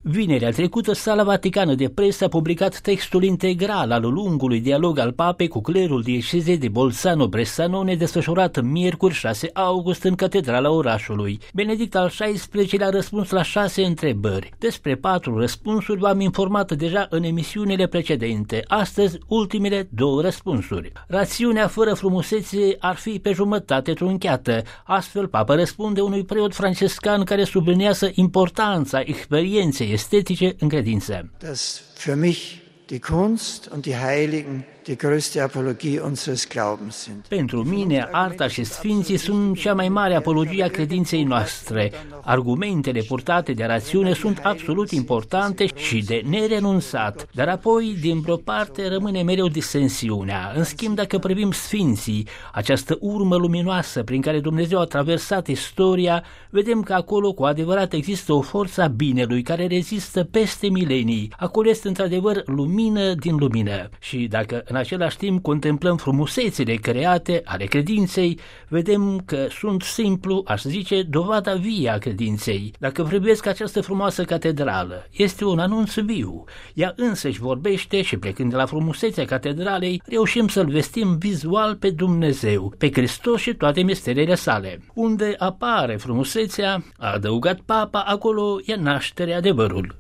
Vinerea trecută, Sala Vaticană de Presă a publicat textul integral al lungului dialog al papei cu clerul diecezei de Bolzano-Bressanone desfășurat miercuri 6 august în catedrala orașului. Benedict al XVI-lea a răspuns la 6 întrebări. Despre 4 răspunsuri v-am informat deja în emisiunile precedente. Astăzi, ultimele 2 răspunsuri. Rațiunea fără frumusețe ar fi pe jumătate trunchiată. Astfel, papa răspunde unui preot francescan care subliniază importanța experienței estetice în credință. Das für mich die Kunst und die Heiligen die größte Apologie unseres Glaubens sind. Pentru mine, arta și sfinții sunt cea mai mare apologie a credinței noastre. Argumentele purtate de rațiune sunt absolut importante și de nerenunțat, dar apoi, din vreo parte, rămâne mereu disensiunea. În schimb, dacă privim sfinții, această urmă luminoasă prin care Dumnezeu a traversat istoria, vedem că acolo cu adevărat există o forță a binelui care rezistă peste milenii. Acolo este într-adevăr lumină din lumină. Și dacă în același timp contemplăm frumusețile create ale credinței, vedem că sunt simplu, aș zice, dovada vie a credinței. Dacă privesc această frumoasă catedrală, este un anunț viu. Ea însăși vorbește și plecând de la frumusețea catedralei, reușim să-L vestim vizual pe Dumnezeu, pe Hristos și toate misterele sale. Unde apare frumusețea, a adăugat Papa, acolo e nașterea adevărul.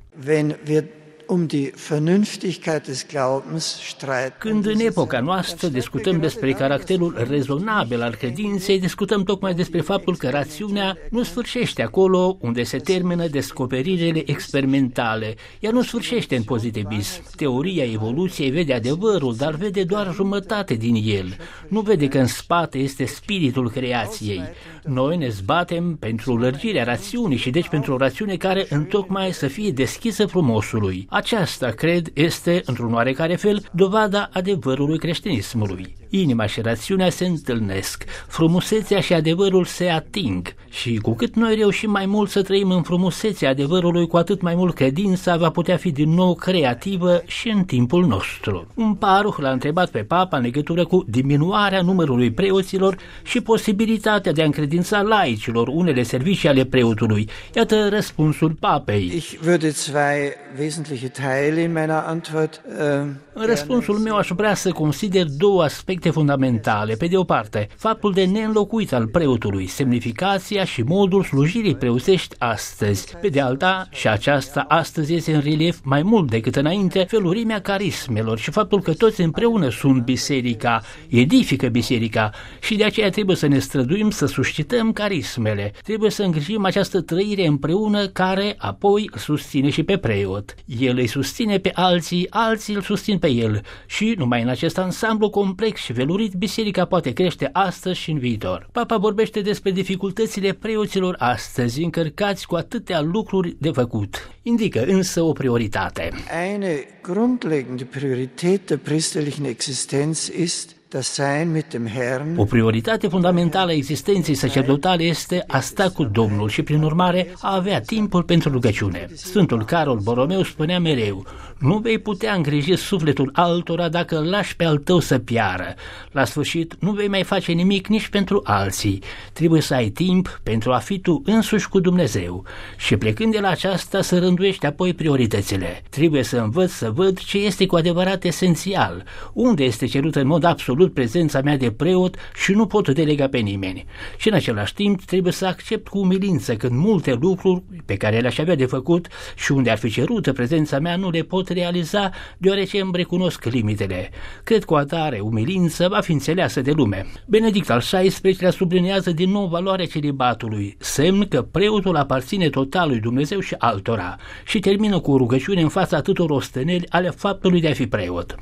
Când în epoca noastră discutăm despre caracterul rezonabil al credinței, discutăm tocmai despre faptul că rațiunea nu sfârșește acolo unde se termină descoperirile experimentale. Ea nu sfârșește în pozitivism. Teoria evoluției vede adevărul, dar vede doar jumătate din el. Nu vede că în spate este spiritul creației. Noi ne zbatem pentru lărgirea rațiunii și deci pentru o rațiune care întocmai să fie deschisă frumosului. Aceasta, cred, este, într-un oarecare fel, dovada adevărului creștinismului. Inima și rațiunea se întâlnesc, frumusețea și adevărul se ating și cu cât noi reușim mai mult să trăim în frumusețea adevărului, cu atât mai mult credința va putea fi din nou creativă și în timpul nostru. Un paruh l-a întrebat pe Papa în legătură cu diminuarea numărului preoților și posibilitatea de a încredința laicilor unele servicii ale preotului. Iată răspunsul Papei. Ich würde zwei wesentliche Teile in meiner Antwort În răspunsul meu aș vrea să consider 2 aspecte fundamentale. Pe de o parte, faptul de neînlocuit al preotului, semnificația și modul slujirii preoțești astăzi. Pe de alta, și aceasta astăzi este în relief mai mult decât înainte, felurimea carismelor și faptul că toți împreună sunt biserica, edifică biserica și de aceea trebuie să ne străduim să suscităm carismele. Trebuie să îngrijim această trăire împreună care apoi îl susține și pe preot. El îi susține pe alții, alții îl susțin pe el și numai în acest ansamblu complex și velurit biserica poate crește astăzi și în viitor. Papa vorbește despre dificultățile preoților astăzi, încărcați cu atâtea lucruri de făcut. Indică însă o prioritate. Eine grundlegende Priorität der priesterlichen Existenz ist das Sein mit dem Herrn. O prioritate fundamentală a existenței sacerdotale este a sta cu Domnul și, prin urmare, a avea timpul pentru rugăciune. Sfântul Carol Borromeu spunea mereu: nu vei putea îngriji sufletul altora dacă îl lași pe al tău să piară. La sfârșit, nu vei mai face nimic nici pentru alții. Trebuie să ai timp pentru a fi tu însuși cu Dumnezeu. Și plecând de la aceasta, să rânduiești apoi prioritățile. Trebuie să învăț să văd ce este cu adevărat esențial, unde este cerută în mod absolut prezența mea de preot și nu pot delega pe nimeni. Și în același timp trebuie să accept cu umilință când multe lucruri pe care le-aș avea de făcut și unde ar fi cerută prezența mea nu le pot realiza, deoarece îmi recunosc limitele. Cred că o atare umilință va fi înțeleasă de lume. Benedict al XVI-lea sublinează din nou valoarea celibatului, semn că preotul aparține total lui Dumnezeu și altora, și termină cu o rugăciune în fața atâtor osteneli ale faptului de a fi preot.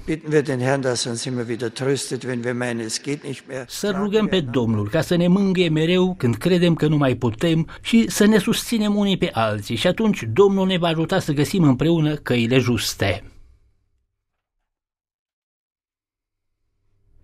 Să rugăm pe Domnul ca să ne mângâie mereu când credem că nu mai putem și să ne susținem unii pe alții și atunci Domnul ne va ajuta să găsim împreună căile juste.